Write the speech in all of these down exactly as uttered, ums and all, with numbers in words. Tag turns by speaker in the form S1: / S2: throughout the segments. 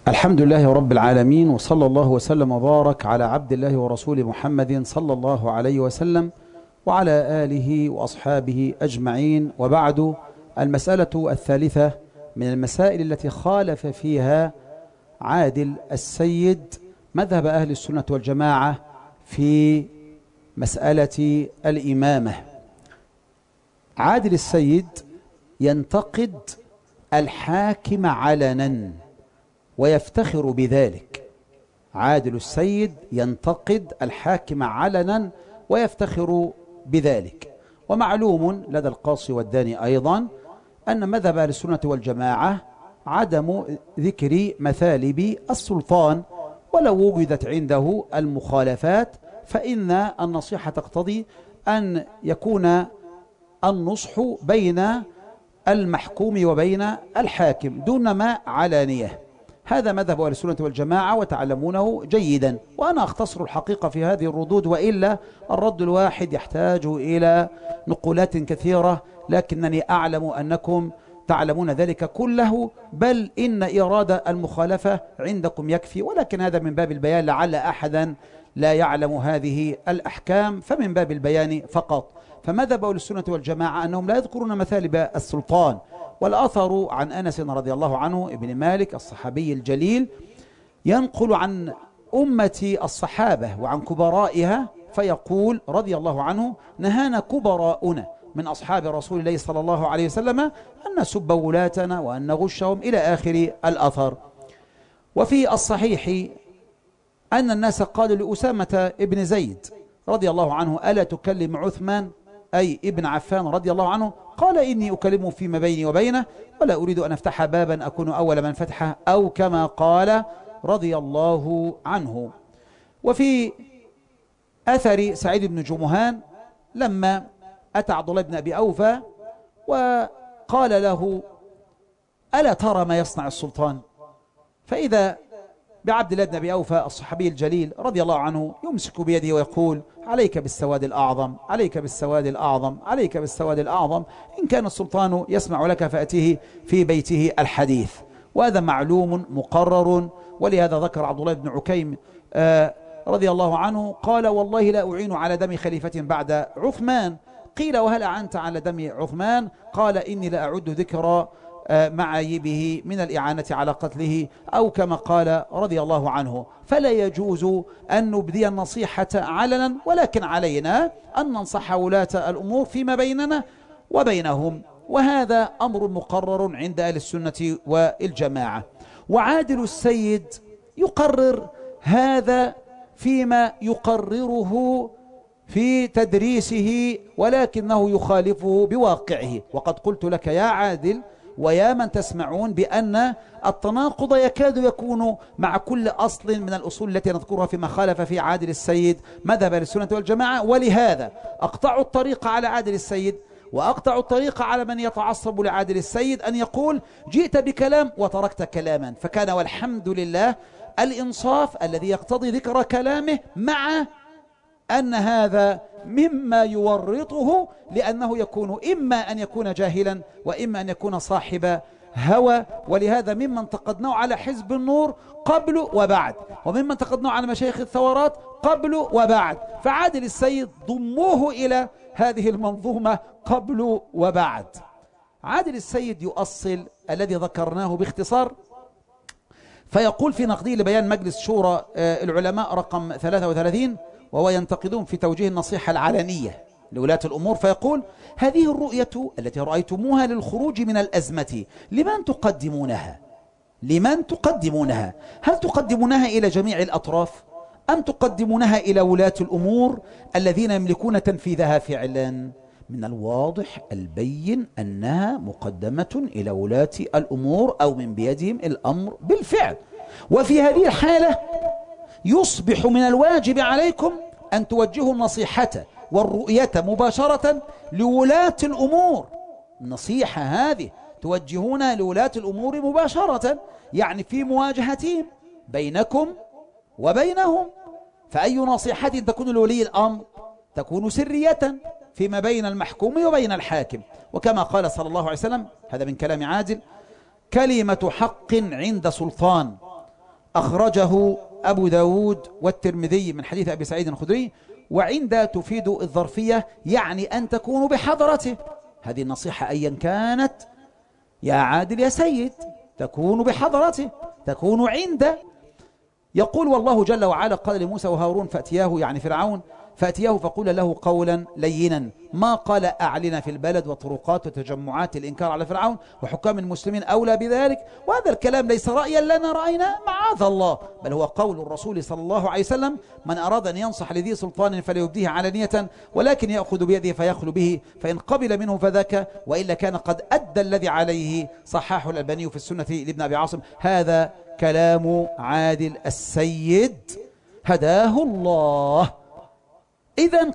S1: الحمد لله رب العالمين، وصلى الله وسلم وبارك على عبد الله ورسوله محمد صلى الله عليه وسلم وعلى آله وأصحابه أجمعين. وبعد، المسألة الثالثة من المسائل التي خالف فيها عادل السيد مذهب أهل السنة والجماعة في مسألة الإمامة. عادل السيد ينتقد الحاكم علنا ويفتخر بذلك. عادل السيد ينتقد الحاكم علنا ويفتخر بذلك. ومعلوم لدى القاصي والداني أيضا أن مذهب أهل السنة والجماعة عدم ذكر مثالب السلطان، ولو وجدت عنده المخالفات فإن النصيحة تقتضي أن يكون النصح بين المحكوم وبين الحاكم دون ما علانية. هذا مذهب أهل السنة والجماعة وتعلمونه جيدا، وأنا أختصر الحقيقة في هذه الردود، وإلا الرد الواحد يحتاج إلى نقولات كثيرة، لكنني أعلم أنكم تعلمون ذلك كله، بل إن إرادة المخالفة عندكم يكفي، ولكن هذا من باب البيان لعل أحدا لا يعلم هذه الأحكام، فمن باب البيان فقط. فمذهب أهل السنة والجماعة أنهم لا يذكرون مثالب السلطان. والأثر عن أنس رضي الله عنه ابن مالك الصحابي الجليل ينقل عن أمة الصحابة وعن كبرائها، فيقول رضي الله عنه: نهانا كبراؤنا من أصحاب رسول الله صلى الله عليه وسلم أن نسب ولاتنا وأن نغشهم، إلى آخر الأثر. وفي الصحيح أن الناس قالوا لأسامة ابن زيد رضي الله عنه: ألا تكلم عثمان أي ابن عفان رضي الله عنه؟ قال: إني أكلمه فيما بيني وبينه ولا أريد أن أفتح بابا أكون أول من فتحه، أو كما قال رضي الله عنه. وفي أثر سعيد بن جمهان لما أتى عبد الله بن أبي أوفى وقال له: ألا ترى ما يصنع السلطان؟ فإذا بعبد الله بن أبي أوفى الصحابي الجليل رضي الله عنه يمسك بيده ويقول: عليك بالسواد الأعظم، عليك بالسواد الأعظم، عليك بالسواد الأعظم، إن كان السلطان يسمع لك فأتيه في بيته الحديث. وهذا معلوم مقرر. ولهذا ذكر عبد الله بن عكيم آه رضي الله عنه قال: والله لا أعين على دم خليفة بعد عثمان. قيل: وهل أعنت على دم عثمان؟ قال: إني لا أعد ذكرى معايبه من الإعانة على قتله، أو كما قال رضي الله عنه. فلا يجوز أن نبدي النصيحة علنا، ولكن علينا أن ننصح ولاة الأمور فيما بيننا وبينهم، وهذا أمر مقرر عند أهل السنة والجماعة. وعادل السيد يقرر هذا فيما يقرره في تدريسه، ولكنه يخالفه بواقعه. وقد قلت لك يا عادل ويا من تسمعون بأن التناقض يكاد يكون مع كل أصل من الأصول التي نذكرها فيما خالف في عادل السيد مذهب السنة والجماعة. ولهذا أقطع الطريق على عادل السيد، وأقطع الطريق على من يتعصب لعادل السيد أن يقول: جئت بكلام وتركت كلاما. فكان والحمد لله الإنصاف الذي يقتضي ذكر كلامه، مع أن هذا مما يورطه، لأنه يكون إما أن يكون جاهلا وإما أن يكون صاحب هوى. ولهذا ممن انتقدناه على حزب النور قبل وبعد، وممن انتقدناه على مشايخ الثورات قبل وبعد. فعادل السيد ضموه إلى هذه المنظومة قبل وبعد. عادل السيد يؤصل الذي ذكرناه باختصار، فيقول في نقده لبيان مجلس شورى العلماء رقم ثلاثة وثلاثين، وهو ينتقدون في توجيه النصيحة العلنية لولاة الأمور، فيقول: هذه الرؤية التي رأيتموها للخروج من الأزمة لمن تقدمونها؟ لمن تقدمونها؟ هل تقدمونها إلى جميع الأطراف، أم تقدمونها إلى ولاة الأمور الذين يملكون تنفيذها فعلا؟ من الواضح البين أنها مقدمة إلى ولاة الأمور، أو من بيدهم الأمر بالفعل. وفي هذه الحالة يصبح من الواجب عليكم أن توجهوا النصيحة والرؤية مباشرة لولاة الأمور. النصيحة هذه توجهونها لولاة الأمور مباشرة، يعني في مواجهتهم بينكم وبينهم. فأي نصيحة تكون لولي الأمر تكون سرية فيما بين المحكوم وبين الحاكم. وكما قال صلى الله عليه وسلم، هذا من كلام عادل: كلمة حق عند سلطان أخرجه أبو داود والترمذي من حديث أبي سعيد الخدري. وعند تفيد الظرفية، يعني أن تكونوا بحضرته. هذه النصيحة أيا كانت يا عادل يا سيد، تكون بحضرته، تكون عنده. يقول والله جل وعلا قال لموسى وهارون فأتياه، يعني فرعون، فأتياه فقول له قولا لينا. ما قال أعلن في البلد وطرقات وتجمعات الإنكار على فرعون وحكام المسلمين أولى بذلك. وهذا الكلام ليس رأيا لنا رأينا معاذ الله، بل هو قول الرسول صلى الله عليه وسلم: من أراد أن ينصح لذي سلطان فليبديه علانية، ولكن يأخذ بيده فيخلو به، فإن قبل منه فذاك، وإلا كان قد أدى الذي عليه. صححه الألباني في السنة لابن أبي عاصم. هذا كلام عادل السيد هداه الله. إذن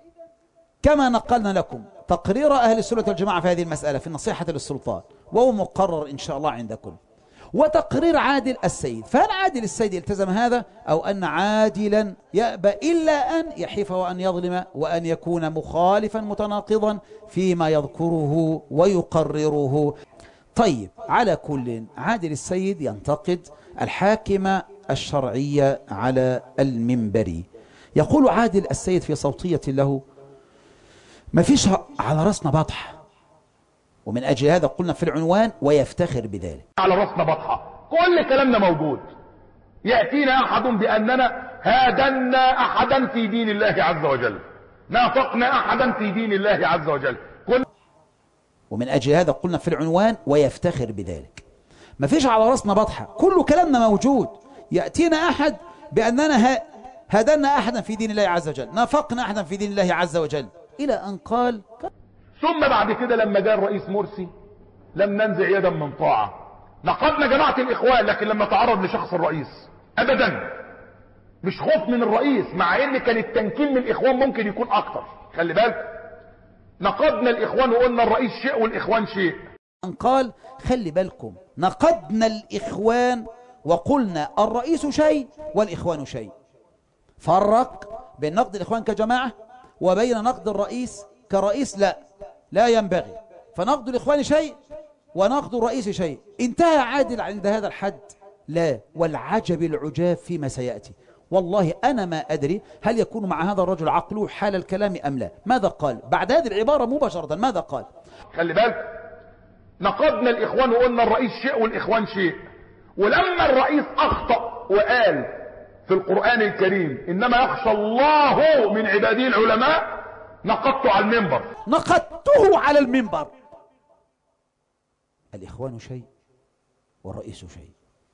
S1: كما نقلنا لكم تقرير أهل السنة والجماعة في هذه المسألة في النصيحة للسلطان، وهو مقرر إن شاء الله عندكم، وتقرير عادل السيد. فهل عادل السيد التزم هذا، أو أن عادلا يأبى إلا أن يحيف وأن يظلم وأن يكون مخالفا متناقضا فيما يذكره ويقرره؟ طيب، على كل، عادل السيد ينتقد الحاكم الشرعية على المنبر. يقول عادل السيد في صوتية له: ما فيش على رأسنا بطحة، ومن أجل هذا قلنا في العنوان ويفتخر بذلك.
S2: على رأسنا بطحة، كل كلامنا موجود. يأتينا أحد بأننا هادنا أحدا في دين الله عز وجل، نافقنا أحدا في دين الله عز وجل، كل
S1: ومن أجل هذا قلنا في العنوان ويفتخر بذلك. ما فيش على رأسنا بطحة، كل كلامنا موجود. يأتينا أحد بأننا هدنا أحدا في دين الله عز وجل، نافقنا أحدا في دين الله عز وجل، إلى أن قال.
S2: ثم بعد كده لما جاء الرئيس مرسي لم ننزع يدا من طاعة. نقدنا جماعة الإخوان، لكن لما تعرض لشخص الرئيس أبدا، مش خوف من الرئيس، مع ان كان التنكيل من الإخوان ممكن يكون أكتر. خلي بالك، نقدنا الإخوان وقلنا الرئيس شيء والإخوان شيء.
S1: أن قال خلي بالكم، نقدنا الإخوان وقلنا الرئيس شيء والإخوان شيء. فرق بين نقد الإخوان كجماعة وبين نقد الرئيس كرئيس. لا لا ينبغي. فنقد الإخوان شيء ونقد الرئيس شيء. انتهى عادل عند هذا الحد؟ لا، والعجب العجاب فيما سيأتي. والله أنا ما أدري هل يكون مع هذا الرجل عقله حال الكلام أم لا. ماذا قال بعد هذه العبارة مباشرة؟ ماذا قال؟
S2: خلي بالك، نقدنا الإخوان وقلنا الرئيس شيء والإخوان شيء. ولما الرئيس أخطأ وقال في القرآن الكريم إنما يخشى الله من عباده العلماء، نقدته على المنبر.
S1: نقدته على المنبر. الإخوان شيء والرئيس شيء،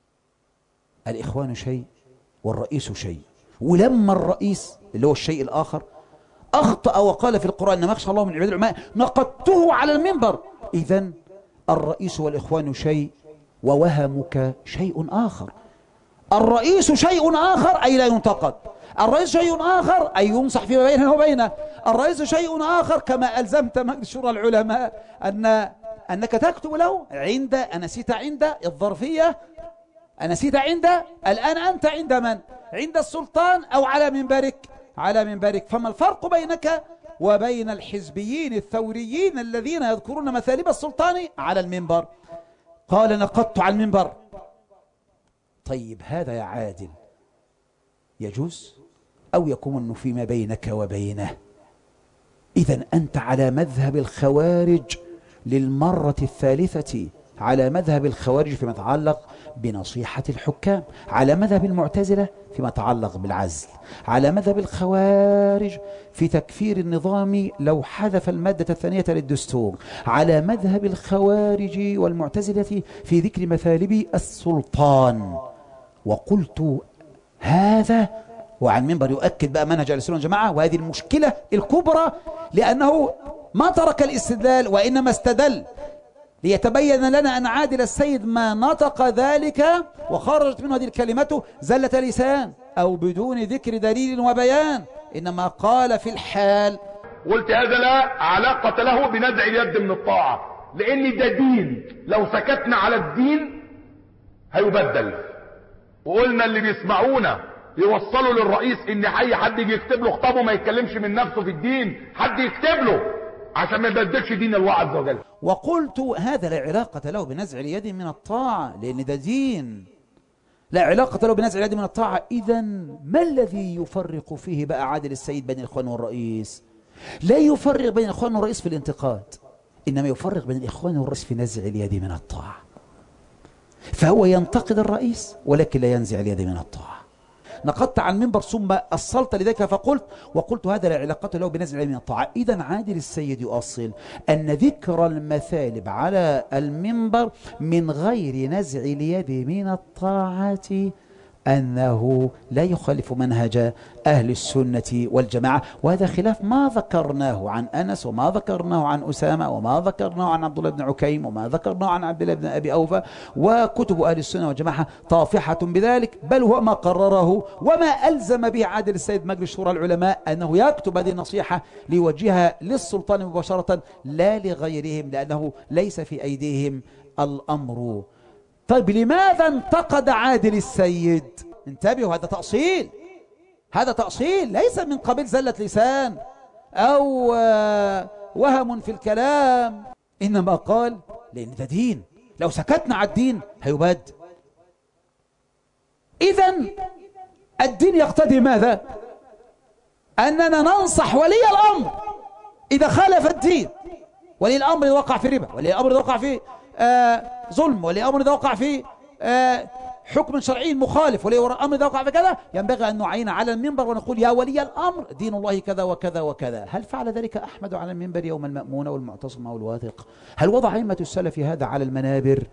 S1: الإخوان شيء والرئيس شيء. ولما الرئيس اللي هو الشيء الآخر أخطأ وقال في القرآن إنما يخشى الله من عباده العلماء، نقدته على المنبر. إذن الرئيس والإخوان شيء ووهمك شيء آخر. الرئيس شيء آخر أي لا ينتقد، الرئيس شيء آخر أي ينصح فيما بينه وبينه، الرئيس شيء آخر كما ألزمت مجلس شورى العلماء أن أنك تكتب له عند، أنسيت عند الظرفية، أنسيت عند، الآن أنت عند من؟ عند السلطان أو على منبرك؟ على منبرك. فما الفرق بينك وبين الحزبيين الثوريين الذين يذكرون مثالب السلطان على المنبر؟ قال نقدت على المنبر. طيب هذا يا عادل يجوز أو يكون فيما بينك وبينه؟ إذن أنت على مذهب الخوارج للمرة الثالثة، على مذهب الخوارج فيما يتعلق بنصيحة الحكام، على مذهب المعتزلة فيما يتعلق بالعزل، على مذهب الخوارج في تكفير النظام لو حذف المادة الثانية للدستور، على مذهب الخوارج والمعتزلة في ذكر مثالب السلطان. وقلت هذا وعن منبر يؤكد بقى منهج أهل السنة والجماعة، وهذه المشكلة الكبرى، لأنه ما ترك الاستدلال وإنما استدل ليتبين لنا أن عادل السيد ما نطق ذلك وخرجت منه هذه الكلمة زلة لسان أو بدون ذكر دليل وبيان، إنما قال في الحال.
S2: قلت هذا لا علاقة له بنزع اليد من الطاعة، لأن ده دين، لو سكتنا على الدين هيبدل. وقلنا اللي بيسمعونا يوصلوا للرئيس ان اي حد يجي يكتب له خطابه ما يتكلمش من نفسه في الدين، حد يكتب له عشان ما يبدلش دين الله عز وجل.
S1: وقلت هذا لا علاقة له بنزع اليد من الطاعة، لأن ده دين، لا علاقة له بنزع اليد من الطاعة. إذا ما الذي يفرق فيه بقى عادل السيد بين الإخوان والرئيس؟ لا يفرق بين الإخوان والرئيس في الانتقاد، إنما يفرق بين الإخوان والرئيس في نزع اليد من الطاعة. فهو ينتقد الرئيس ولكن لا ينزع اليد من الطاعة. نقدت عن المنبر ثم أصلت لذلك فقلت وقلت هذا لا علاقة له بنزع اليد من الطاعة. إذا عادل السيد يؤصل أن ذكر المثالب على المنبر من غير نزع اليد من الطاعة أنه لا يخالف منهج أهل السنة والجماعة، وهذا خلاف ما ذكرناه عن أنس وما ذكرناه عن أسامة وما ذكرناه عن عبد الله بن عكيم وما ذكرناه عن عبد الله بن أبي أوفى، وكتب أهل السنة والجماعة طافحة بذلك، بل هو ما قرره وما ألزم به عادل السيد مجلس شورى العلماء أنه يكتب هذه النصيحة ليوجهها للسلطان مباشرة لا لغيرهم، لأنه ليس في أيديهم الأمر. طيب لماذا انتقد عادل السيد؟ انتبهوا، هذا تأصيل، هذا تأصيل ليس من قبيل زلة لسان أو وهم في الكلام، إنما قال لأن ده دين، لو سكتنا على الدين هيباد. إذن الدين يقتضي ماذا؟ أننا ننصح ولي الأمر إذا خالف الدين، ولي الأمر إذا وقع في ربا، ولي الأمر إذا وقع في آه ظلم، ولي الأمر إذا وقع في آه حكم شرعي مخالف، ولي الأمر إذا وقع في كذا، ينبغي أن نعين على المنبر ونقول يا ولي الأمر دين الله كذا وكذا وكذا. هل فعل ذلك أحمد على المنبر يوم المأمون والمعتصم والواثق؟ هل وضع أئمة السلف هذا على المنابر؟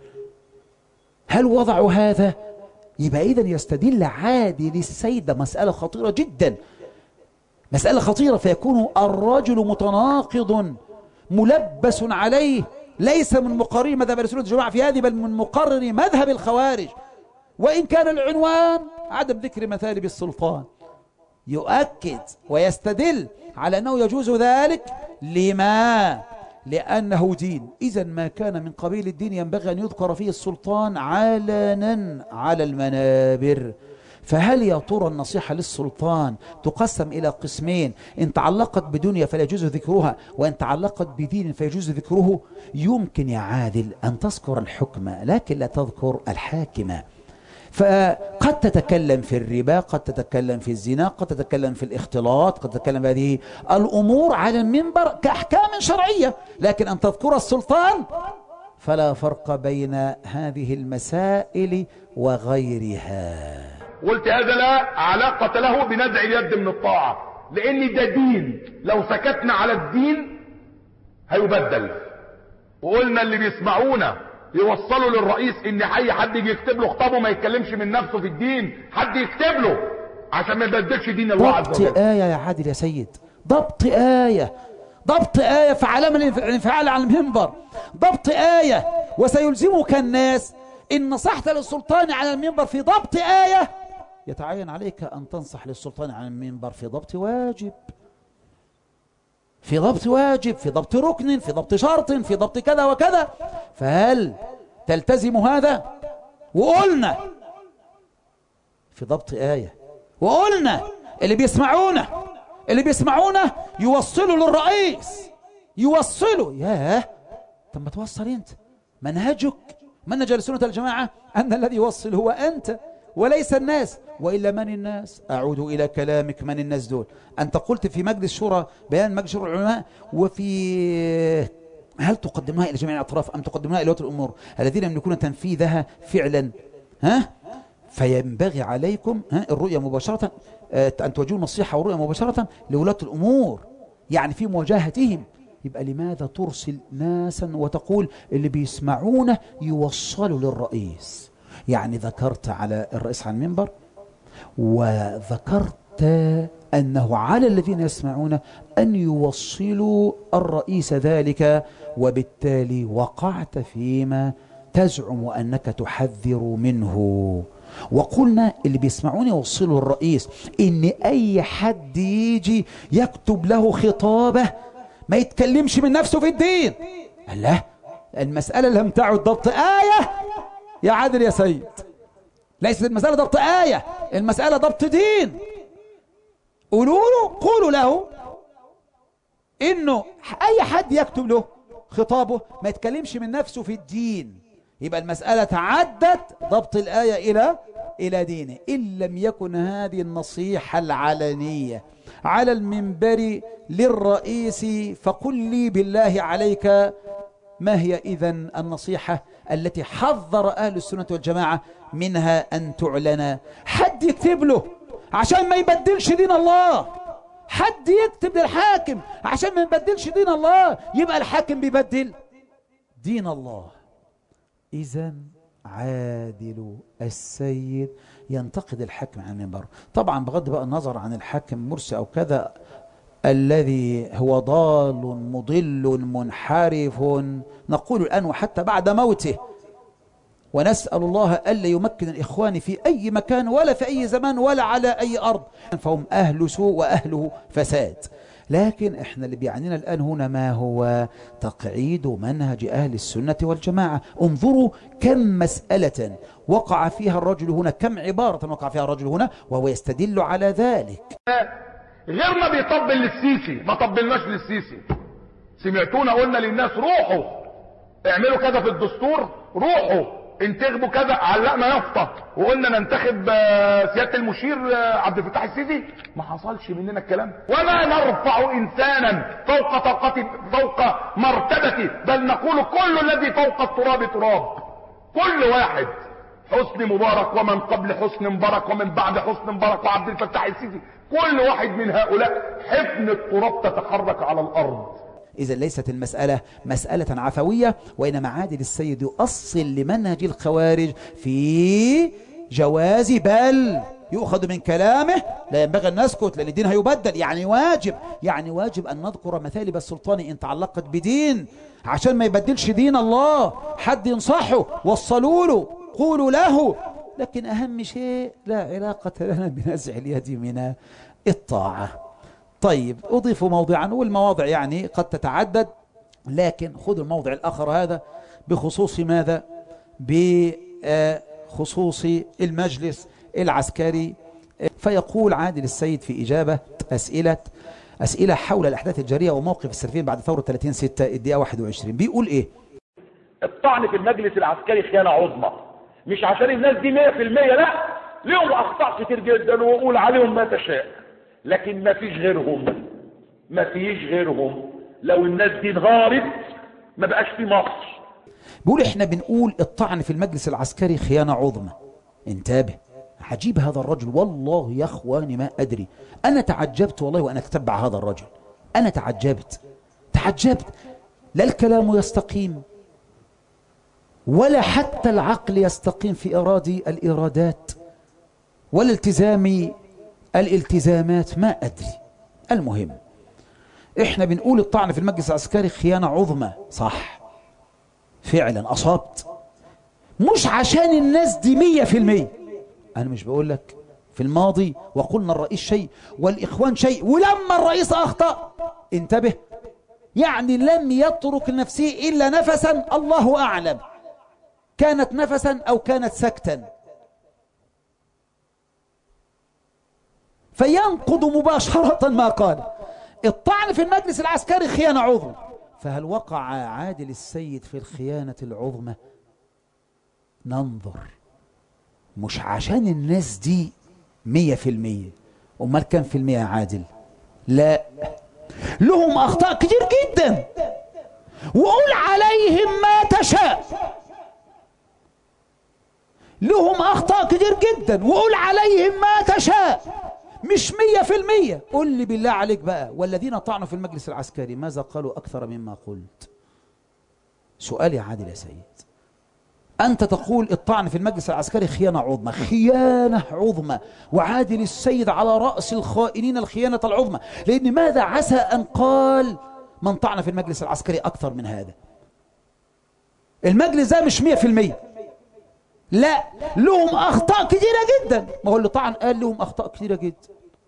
S1: هل وضعوا هذا؟ يبقى إذن يستدل عادل السيد، مسألة خطيرة جدا، مسألة خطيرة، فيكون الرجل متناقض ملبس عليه، ليس من مقرر مذهب السنة والجماعة في هذه، بل من مقرر مذهب الخوارج، وإن كان العنوان عدم ذكر مثالب السلطان. يؤكد ويستدل على أنه يجوز ذلك. لما؟ لأنه دين. إذن ما كان من قبيل الدين ينبغي أن يذكر فيه السلطان علنا على المنابر. فهل يا ترى النصيحة للسلطان تقسم إلى قسمين؟ إن تعلقت بدنيا فلا يجوز ذكرها، وإن تعلقت بدين فيجوز ذكره. يمكن يا عادل أن تذكر الحكم لكن لا تذكر الحاكم. فقد تتكلم في الربا، قد تتكلم في الزنا، قد تتكلم في الاختلاط، قد تتكلم بهذه الأمور على المنبر كأحكام شرعية، لكن أن تذكر السلطان فلا فرق بين هذه المسائل وغيرها.
S2: قلت هذا لا علاقة له بنزع اليد من الطاعة، لأن ده دين، لو سكتنا على الدين هيبدل. وقلنا اللي بيسمعونا يوصلوا للرئيس ان اي حد يجي يكتب له خطابه ما يتكلمش من نفسه في الدين، حد يكتب له عشان ما يبدلش دين الله عز وجل.
S1: ضبط آية يا عادل يا سيد، ضبط آية، ضبط آية في علامة الانفعال على المنبر، ضبط آية. وسيلزمك الناس إن نصحت للسلطان على المنبر في ضبط آية، يتعين عليك أن تنصح للسلطان على المنبر في ضبط واجب، في ضبط واجب، في ضبط ركن، في ضبط شرط، في ضبط كذا وكذا. فهل تلتزم هذا؟ وقلنا في ضبط آية، وقلنا اللي بيسمعونه اللي بيسمعونه يوصلوا للرئيس، يوصلوا. ياه، طب ما توصل انت. منهجك منهج السنة الجماعة أن الذي يوصل هو أنت وليس الناس. وإلا من الناس؟ أعود إلى كلامك، من الناس دول؟ أنت قلت في مجلس شورى، بيان مجلس شورى العلماء، وفي هل تقدمها إلى جميع الأطراف أم تقدمها إلى ولاة الأمور الذين يملكون تنفيذها فعلا؟ ها؟ فينبغي عليكم ها الرؤية مباشرة، أن توجهوا النصيحة والرؤية مباشرة لولاة الأمور، يعني في مواجهتهم. يبقى لماذا ترسل ناسا وتقول اللي بيسمعونه يوصلوا للرئيس؟ يعني ذكرت على الرئيس على المنبر، وذكرت أنه على الذين يسمعون أن يوصلوا الرئيس ذلك، وبالتالي وقعت فيما تزعم أنك تحذر منه. وقلنا اللي بيسمعون يوصلوا الرئيس إن أي حد يجي يكتب له خطابه ما يتكلمش من نفسه في الدين. لا، المسألة لم تعد ضبط آية يا عادل يا سيد، ليست المسألة ضبط آية، المسألة ضبط دين. قولوا له، قولوا له إنه أي حد يكتب له خطابه ما يتكلمش من نفسه في الدين. يبقى المسألة تعدت ضبط الآية إلى إلى دينه، إن لم يكن هذه النصيحة العلنية على المنبر للرئيس فقل لي بالله عليك ما هي إذن النصيحة التي حذر أهل السنة والجماعة منها أن تعلن؟ حد يكتب له عشان ما يبدلش دين الله، حد يكتب للحاكم عشان ما يبدلش دين الله، يبقى الحاكم بيبدل دين الله. إذن عادل السيد ينتقد الحاكم عن المنبر، طبعا بغض بقى النظر عن الحاكم مرسي أو كذا الذي هو ضال مضل منحرف، نقول الآن وحتى بعد موته، ونسأل الله ألا يمكن الإخوان في أي مكان ولا في أي زمان ولا على أي أرض، فهم أهل سوء وأهله فساد. لكن إحنا اللي بيعنينا الآن هنا ما هو تقعيد منهج أهل السنة والجماعة. انظروا كم مسألة وقع فيها الرجل هنا، كم عبارة وقع فيها الرجل هنا وهو يستدل على ذلك.
S2: غيرنا بيطبل للسيسي، ما طبلناش للسيسي. سمعتونا قلنا للناس روحوا اعملوا كذا في الدستور، روحوا انتخبوا كذا، علقنا يافطه وقلنا ننتخب سياده المشير عبد الفتاح السيسي؟ ما حصلش مننا الكلام. وما نرفع انسانا فوق طاقته فوق مرتبته، بل نقول كل الذي فوق التراب تراب. كل واحد، حسني مبارك ومن قبل حسني مبارك ومن بعد حسني مبارك وعبد الفتاح السيسي، كل واحد من هؤلاء حفن التراب تتحرك على الارض.
S1: إذا ليست المسألة مسألة عفوية، وإنما عادل السيد يؤصل لمنهج الخوارج في جواز، بل يؤخذ من كلامه لا ينبغي أن نسكت لأن الدين هيبدل. يعني واجب يعني واجب أن نذكر مثالب السلطان إن تعلقت بدين عشان ما يبدلش دين الله. حد ينصحه، وصلوا له، قولوا له، لكن أهم شيء لا علاقة لنا بنزع اليد من الطاعة. طيب أضيف موضعا، والمواضع يعني قد تتعدد، لكن خذوا الموضع الآخر هذا بخصوص ماذا؟ بخصوص المجلس العسكري. فيقول عادل السيد في إجابة أسئلة أسئلة حول الأحداث الجارية وموقف السلفيين بعد ثورة ثلاثين ستة الدقيقة واحد وعشرين، بيقول إيه؟
S3: الطعن في المجلس العسكري خيانة عظمى، مش عشان الناس دي مية في المية، لا، لهم أخطاء كتير جدا وقول عليهم ما تشاء، لكن ما فيش غيرهم، ما فيش غيرهم. لو الناس دي انغارت ما بقاش في مصر.
S1: بيقول احنا بنقول الطعن في المجلس العسكري خيانة عظمى. انتبه، عجيب هذا الرجل، والله يا اخواني ما ادري، انا تعجبت والله وانا اتبع هذا الرجل، انا تعجبت تعجبت لا الكلام يستقيم ولا حتى العقل يستقيم في ارادي الارادات ولا التزامي الالتزامات، ما أدري. المهم إحنا بنقول الطعن في المجلس العسكري خيانة عظمى، صح فعلا أصبت، مش عشان الناس دي مية في المية. أنا مش بقول لك في الماضي وقلنا الرئيس شيء والإخوان شيء، ولما الرئيس أخطأ انتبه، يعني لم يترك نفسه إلا نفسا، الله أعلم كانت نفسا أو كانت سكتا، فينقض مباشرة ما قال. الطعن في المجلس العسكري خيانة عظمى، فهل وقع عادل السيد في الخيانة العظمى؟ ننظر، مش عشان الناس دي مية في المية، أمال كم في المية عادل؟ لا، لهم أخطاء كتير جدا، وقول عليهم ما تشاء. لهم أخطاء كتير جدا وقول عليهم ما تشاء، مش مية في المية. قل لي بالله عليك بقى، والذين طعنوا في المجلس العسكري ماذا قالوا أكثر مما قلت؟ سؤال يا عادل يا سيد، أنت تقول الطعن في المجلس العسكري خيانة عظمى، خيانة عظمى، وعادل السيد على رأس الخائنين الخيانة العظمى، لأن ماذا عسى أن قال من طعن في المجلس العسكري أكثر من هذا؟ المجلس ده مش مية في المية، لا، لهم أخطاء كثيرة جدا. ما هو اللي طعن قال لهم أخطاء كثيرة جدا،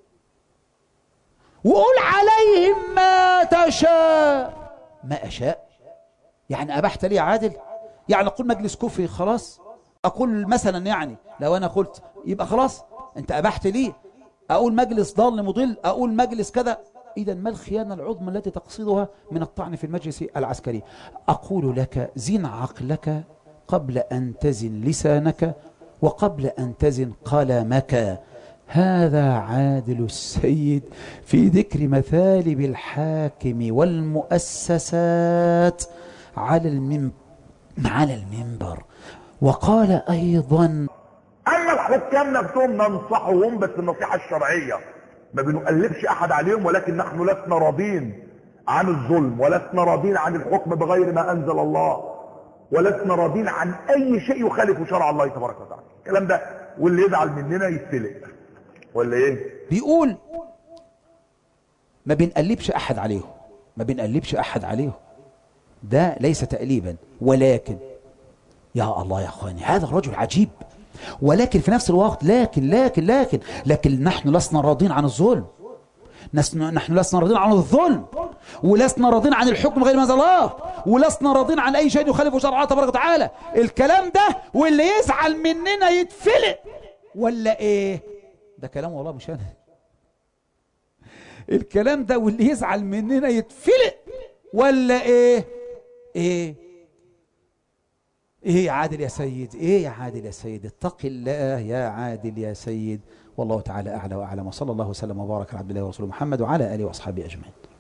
S1: وقول عليهم ما تشاء. ما أشاء يعني أبحت لي عادل؟ يعني أقول مجلس كفري خلاص؟ أقول مثلا يعني لو أنا قلت يبقى خلاص أنت أبحت لي؟ أقول مجلس ضال مضل، أقول مجلس كذا؟ إذا ما الخيانة العظمى التي تقصدها من الطعن في المجلس العسكري؟ أقول لك زن عقلك قبل أن تزن لسانك، وقبل أن تزن قلمك. هذا عادل السيد في ذكر مثالب الحاكم والمؤسسات على المنبر على المنبر. وقال أيضا:
S4: أما الحكام نفسهم ننصحهم بس النصيحة الشرعية، ما بنقلبش أحد عليهم، ولكن نحن لسنا راضين عن الظلم، ولسنا راضين عن الحكم بغير ما أنزل الله، ولسنا راضين عن أي شيء يخالف شرع الله تبارك وتعالى. الكلام ده واللي يزعل مننا يتفلق ولا إيه؟
S1: بيقول ما بنقلبش أحد عليهم، ما بنقلبش أحد عليهم، ده ليس تقليبا، ولكن يا الله يا أخواني هذا الرجل عجيب. ولكن في نفس الوقت لكن لكن لكن لكن نحن لسنا راضين عن الظلم، نحن لسنا راضين عن الظلم، ولسنا راضين عن الحكم غير ما انزل الله، ولسنا راضين عن اي شيء يخالف شرع الله تبارك وتعالى. الكلام ده واللي يزعل مننا يتفلق ولا ايه؟ ده كلام والله مش انا. الكلام ده واللي يزعل مننا يتفلق ولا ايه؟ ايه ايه يا عادل يا سيد؟ ايه يا عادل يا سيد؟ اتق الله يا عادل يا سيد. والله تعالى اعلى واعلم، وصلى الله وسلم وبارك على عبد الله ورسوله محمد وعلى اله واصحابه اجمعين.